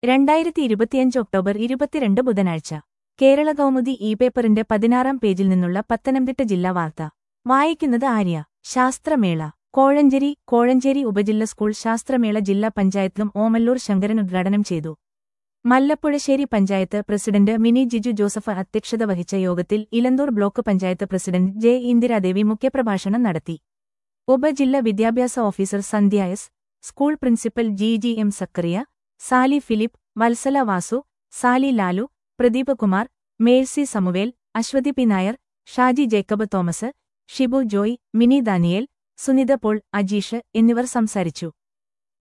2025 October 22 ബുധനാഴ്ച കേരള കൗമുദി പേപ്പറിന്റെ 16-ാം പേജിൽ നിന്നുള്ള പത്തനംതിട്ട ജില്ലാ വാർത്ത വായിക്കുന്നത് ആര്യ. ശാസ്ത്രമേള കോഴഞ്ചേരി ഉപജില്ല സ്കൂൾ ശാസ്ത്രമേള ജില്ലാ പഞ്ചായത്തിലും ഓമല്ലൂർ ശങ്കരൻ ഉദ്ഘാടനം ചെയ്തു. മല്ലപ്പുഴശ്ശേരി പഞ്ചായത്ത് പ്രസിഡന്റ് മിനി ജിജു ജോസഫ് അധ്യക്ഷത വഹിച്ച യോഗത്തിൽ Elanthoor block panchayat president J. Indiradevi മുഖ്യപ്രഭാഷണം നടത്തി. ഉപജില്ല വിദ്യാഭ്യാസ officer Sandhya S, school principal G. M. Zachariah, Sally Philip, Vatsala Vasu, Sally Lalu, Pradeep Kumar, Mercy Samuel, Aswathy P Nair, Shaji Jacob Thomas, Shibu Joy, Mini Daniel, Sunitha Paul, Ajeesh എന്നിവർ സംസാരിച്ചു.